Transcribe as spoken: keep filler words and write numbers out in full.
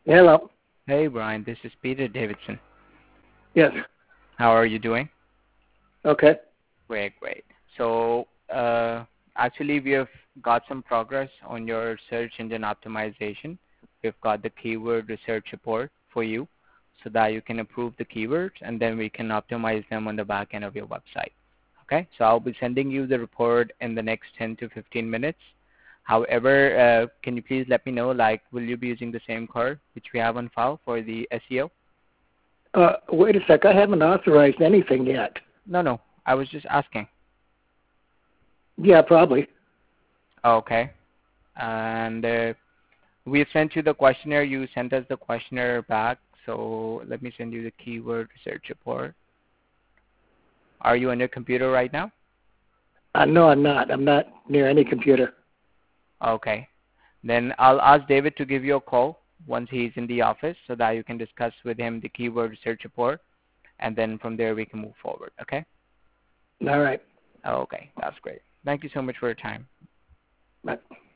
Hello. Hey, Brian. This is Peter Davidson. Yes. How are you doing? Okay. Great, great. So, uh, actually, we have got some progress on your search engine optimization. We've got the keyword research report for you so that you can approve the keywords and then we can optimize them on the back end of your website. Okay, so I'll be sending you the report in the next ten to fifteen minutes. However, uh, can you please let me know, like, will you be using the same card which we have on file for the S E O? Uh, wait a sec. I haven't authorized anything yet. No, no. I was just asking. Yeah, probably. Okay. And uh, we sent you the questionnaire. You sent us the questionnaire back. So let me send you the keyword research report. Are you on your computer right now? Uh, no, I'm not. I'm not near any computer. Okay. Then I'll ask David to give you a call once he's in the office so that you can discuss with him the keyword research report. And then from there we can move forward. Okay? All right. Okay. That's great. Thank you so much for your time. Bye.